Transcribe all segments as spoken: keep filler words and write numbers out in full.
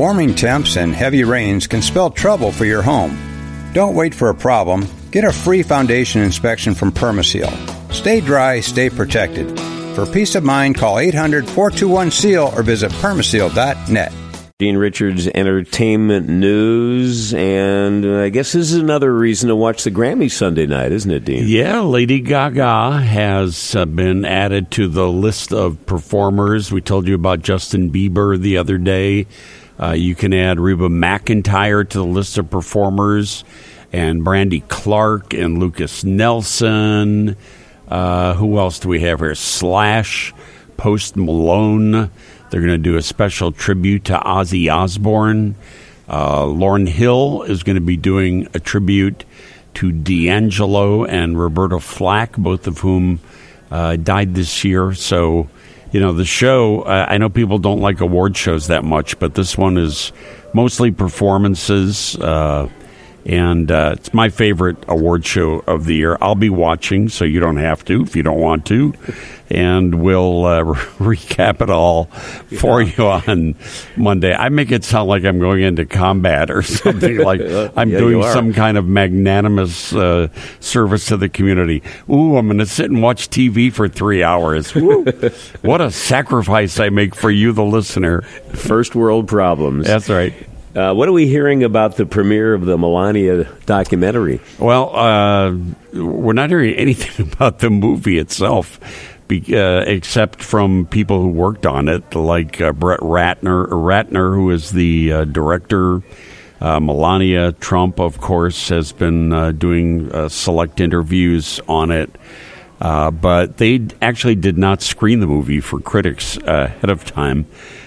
Warming temps and heavy rains can spell trouble for your home. Don't wait for a problem. Get a free foundation inspection from Permaseal. Stay dry, stay protected. For peace of mind, call eight hundred, four two one, S E A L or visit permaseal dot net. Dean Richards, entertainment news, and I guess this is another reason to watch the Grammys Sunday night, isn't it, Dean? Yeah, Lady Gaga has uh, been added to the list of performers. We told you about Justin Bieber the other day. Uh, you can add Reba McEntire to the list of performers, and Brandy Clark and Lucas Nelson. Uh, who else do we have here? Slash, Post Malone. They're going to do a special tribute to Ozzy Osbourne. Uh, Lauryn Hill is going to be doing a tribute to D'Angelo and Roberta Flack, both of whom uh, died this year. So, you know, the show, uh, I know people don't like award shows that much, but this one is mostly performances. Uh, and uh, it's my favorite award show of the year. I'll be watching, so you don't have to if you don't want to. And we'll uh, re- recap it all for yeah. you on Monday. I make it sound like I'm going into combat or something, like I'm yeah, doing some kind of magnanimous uh, service to the community. Ooh, I'm going to sit and watch T V for three hours. Woo. What a sacrifice I make for you, the listener. First world problems. That's right. Uh, what are we hearing about the premiere of the Melania documentary? Well, uh, we're not hearing anything about the movie itself, be, uh, except from people who worked on it, like uh, Brett Ratner, Ratner, who is the uh, director. Uh, Melania Trump, of course, has been uh, doing uh, select interviews on it. Uh, but they actually did not screen the movie for critics uh, ahead of time.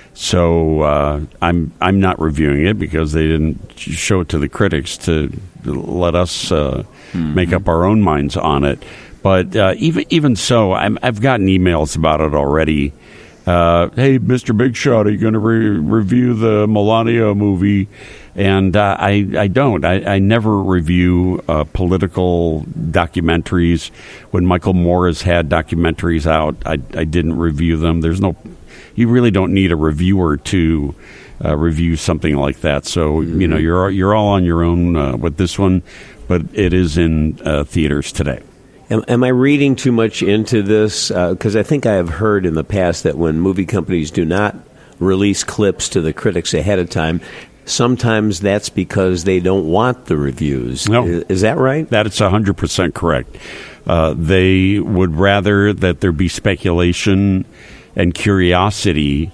So uh, I'm I'm not reviewing it because they didn't show it to the critics to let us uh, mm-hmm. make up our own minds on it. But uh, even even so, I'm, I've gotten emails about it already. Uh, hey, Mister Big Shot, are you going to re- review the Melania movie? And uh, I I don't. I, I never review uh, political documentaries. When Michael Moore has had documentaries out, I I didn't review them. There's no. You really don't need a reviewer to uh, review something like that. So, mm-hmm. you know, you're you're all on your own uh, with this one, but it is in uh, theaters today. Am, am I reading too much into this? Because uh, I think I have heard in the past that when movie companies do not release clips to the critics ahead of time, sometimes that's because they don't want the reviews. No. Is, is that right? That is one hundred percent correct. Uh, they would rather that there be speculation and curiosity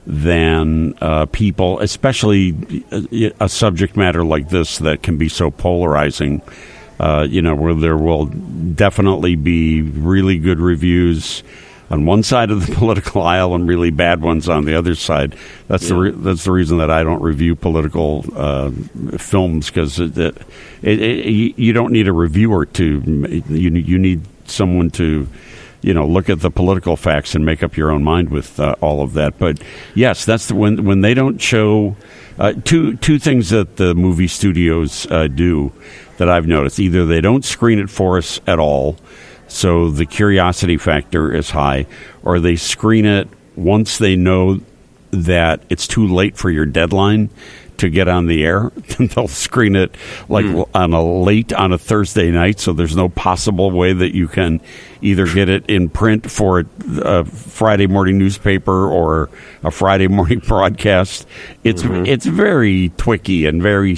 than uh, people, especially a, a subject matter like this that can be so polarizing, uh, you know, where there will definitely be really good reviews on one side of the political aisle and really bad ones on the other side. That's yeah. the re- that's the reason that I don't review political uh, films, because it, it, it, you don't need a reviewer to, you, you need someone to, you know, look at the political facts and make up your own mind with uh, all of that. But yes, that's the, when when they don't show uh, two two things that the movie studios uh, do that I've noticed. Either they don't screen it for us at all, so the curiosity factor is high, or they screen it once they know that it's too late for your deadline to get on the air. They'll screen it like mm. on a late on a Thursday night, so there's no possible way that you can either get it in print for a Friday morning newspaper or a Friday morning broadcast. It's mm-hmm. it's very twicky and very,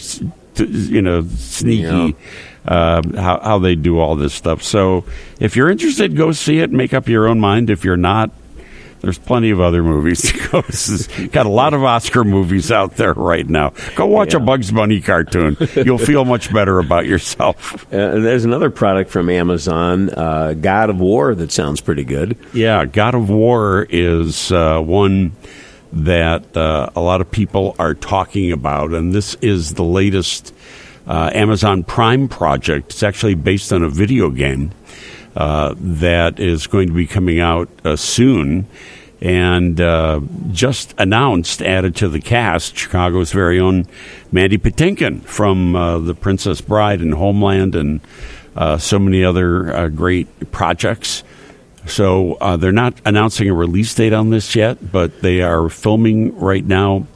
you know, sneaky. Yeah. Uh, how, how they do all this stuff. So if you're interested, go see it, make up your own mind. If you're not, there's plenty of other movies to go. Got a lot of Oscar movies out there right now. Go watch yeah. a Bugs Bunny cartoon. You'll feel much better about yourself. Uh, there's another product from Amazon, uh, God of War, that sounds pretty good. Yeah, God of War is uh, one that uh, a lot of people are talking about, and this is the latest uh, Amazon Prime project. It's actually based on a video game Uh, that is going to be coming out uh, soon, and uh, just announced, added to the cast, Chicago's very own Mandy Patinkin from uh, The Princess Bride and Homeland and uh, so many other uh, great projects. So uh, they're not announcing a release date on this yet, but they are filming right now,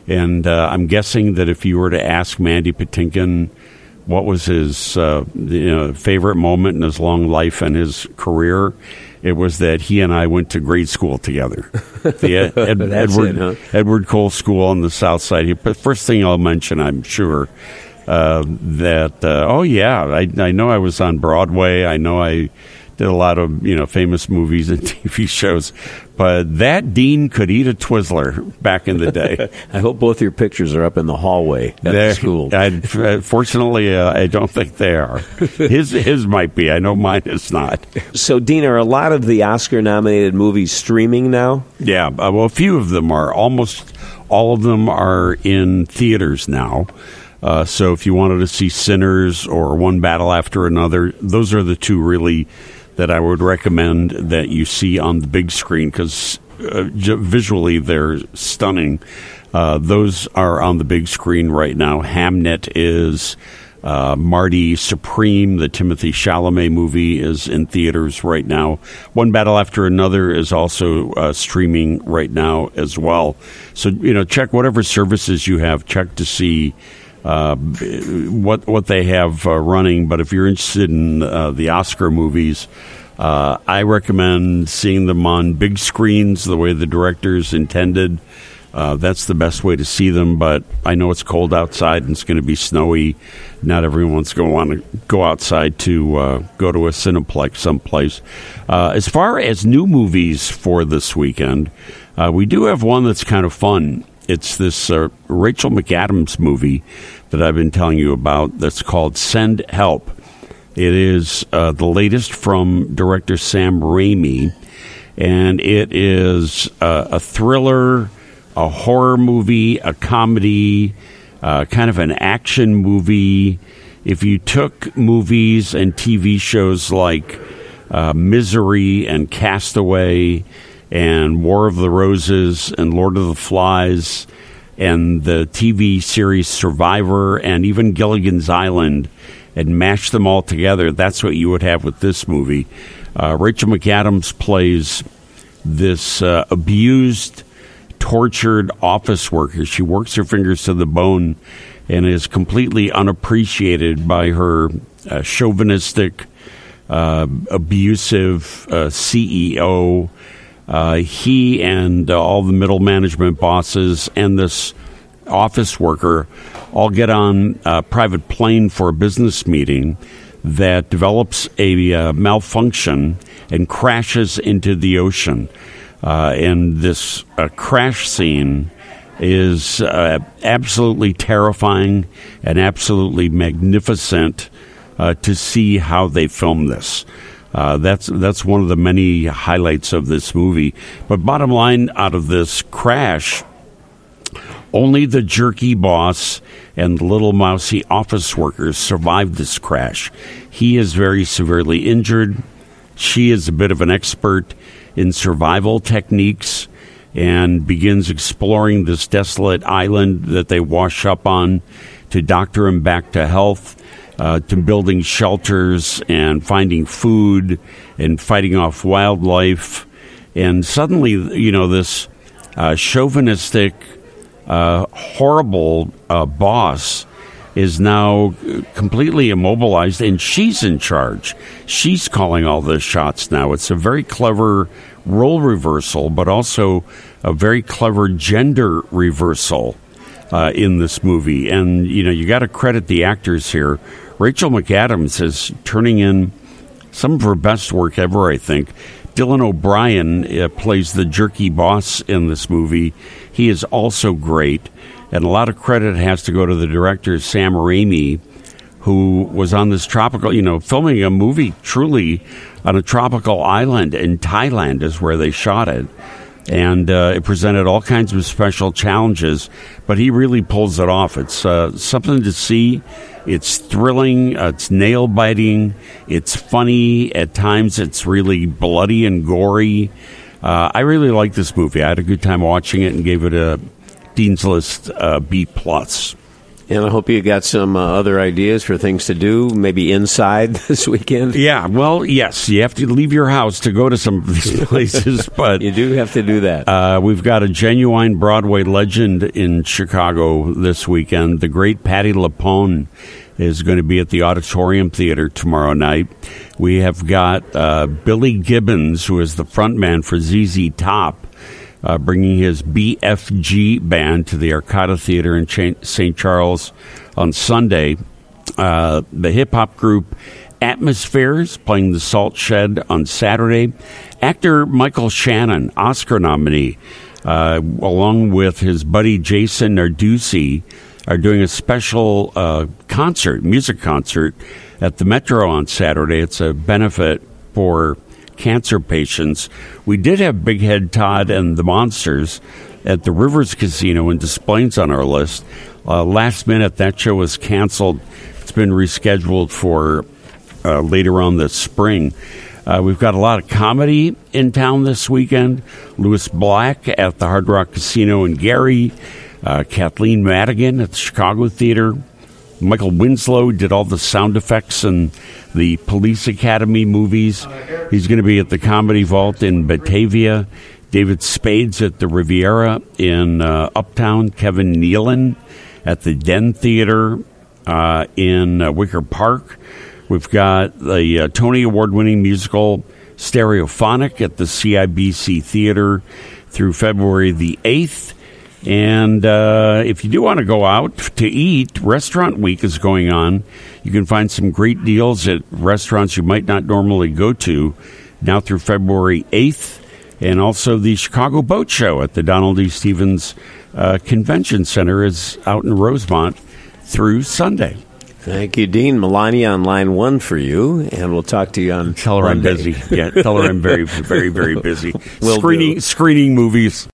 And uh, I'm guessing that if you were to ask Mandy Patinkin what was his uh, you know, favorite moment in his long life and his career, it was that he and I went to grade school together. The Ed, Ed, Edward, it, huh? Edward Cole School on the South Side. He, first thing I'll mention, I'm sure, uh, that, uh, oh, yeah, I, I know I was on Broadway. I know I did a lot of, you know, famous movies and T V shows. But that dean could eat a Twizzler back in the day. I hope both your pictures are up in the hallway at They're, the school. I, fortunately, uh, I don't think they are. His his might be. I know mine is not. So, Dean, are a lot of the Oscar-nominated movies streaming now? Yeah, uh, well, a few of them are. Almost all of them are in theaters now. Uh, so if you wanted to see Sinners or One Battle After Another, those are the two really that I would recommend that you see on the big screen because uh, j- visually they're stunning. Uh, those are on the big screen right now. Hamnet is, uh, Marty Supreme, the Timothée Chalamet movie, is in theaters right now. One Battle After Another is also uh, streaming right now as well. So, you know, check whatever services you have. Check to see Uh, what what they have uh, running, but if you're interested in uh, the Oscar movies, uh, I recommend seeing them on big screens the way the directors intended. Uh, that's the best way to see them, but I know it's cold outside and it's going to be snowy. Not everyone's going to want to go outside to uh, go to a Cineplex someplace. Uh, as far as new movies for this weekend, uh, we do have one that's kind of fun. It's this uh, Rachel McAdams movie that I've been telling you about that's called Send Help. It is uh, the latest from director Sam Raimi, and it is uh, a thriller, a horror movie, a comedy, uh, kind of an action movie. If you took movies and T V shows like uh, Misery and Castaway and War of the Roses and Lord of the Flies and the T V series Survivor and even Gilligan's Island and mash them all together, that's what you would have with this movie. Uh, Rachel McAdams plays this uh, abused, tortured office worker. She works her fingers to the bone and is completely unappreciated by her uh, chauvinistic, uh, abusive uh, C E O. Uh, he and uh, all the middle management bosses and this office worker all get on a private plane for a business meeting that develops a uh, malfunction and crashes into the ocean. Uh, and this uh, crash scene is uh, absolutely terrifying and absolutely magnificent uh, to see how they filmed this. Uh, that's that's one of the many highlights of this movie. But bottom line, out of this crash, only the jerky boss and the little mousy office workers survived this crash. He is very severely injured. She is a bit of an expert in survival techniques and begins exploring this desolate island that they wash up on to doctor him back to health. Uh, to building shelters and finding food and fighting off wildlife. And suddenly, you know, this uh, chauvinistic, uh, horrible uh, boss is now completely immobilized, and she's in charge. She's calling all the shots now. It's a very clever role reversal, but also a very clever gender reversal uh, in this movie. And, you know, you got to credit the actors here. Rachel McAdams is turning in some of her best work ever, I think. Dylan O'Brien uh, plays the jerky boss in this movie. He is also great. And a lot of credit has to go to the director, Sam Raimi, who was on this tropical, you know, filming a movie truly on a tropical island in Thailand is where they shot it. And uh, it presented all kinds of special challenges, but he really pulls it off. It's uh, something to see. It's thrilling. Uh, it's nail-biting. It's funny. At times, it's really bloody and gory. Uh, I really like this movie. I had a good time watching it and gave it a Dean's List uh, B plus. And I hope you got some uh, other ideas for things to do, maybe inside this weekend. Yeah, well, yes, you have to leave your house to go to some of these places, but you do have to do that. Uh, we've got a genuine Broadway legend in Chicago this weekend. The great Patti LuPone is going to be at the Auditorium Theater tomorrow night. We have got uh, Billy Gibbons, who is the frontman for Z Z Top, Uh, bringing his B F G band to the Arcada Theater in Saint Charles on Sunday. Uh, the hip-hop group Atmospheres playing the Salt Shed on Saturday. Actor Michael Shannon, Oscar nominee, uh, along with his buddy Jason Narducci, are doing a special uh, concert, music concert, at the Metro on Saturday. It's a benefit for cancer patients. We did have Big Head Todd and the Monsters at the Rivers Casino in Des Plaines on our list. Uh, last minute, that show was canceled. It's been rescheduled for uh, later on this spring. Uh, we've got a lot of comedy in town this weekend. Louis Black at the Hard Rock Casino in Gary. Uh, Kathleen Madigan at the Chicago Theater. Michael Winslow did all the sound effects in the Police Academy movies. He's going to be at the Comedy Vault in Batavia. David Spades at the Riviera in uh, Uptown. Kevin Nealon at the Den Theater uh, in uh, Wicker Park. We've got the uh, Tony Award-winning musical Stereophonic at the C I B C Theater through February the eighth. And uh, if you do want to go out to eat, Restaurant Week is going on. You can find some great deals at restaurants you might not normally go to now through February eighth. And also the Chicago Boat Show at the Donald E. Stevens uh, Convention Center is out in Rosemont through Sunday. Thank you, Dean. Melania on line one for you, and we'll talk to you on Tell her Monday. I'm busy. Yeah, tell her I'm very, very, very busy. Will screening, do. screening movies.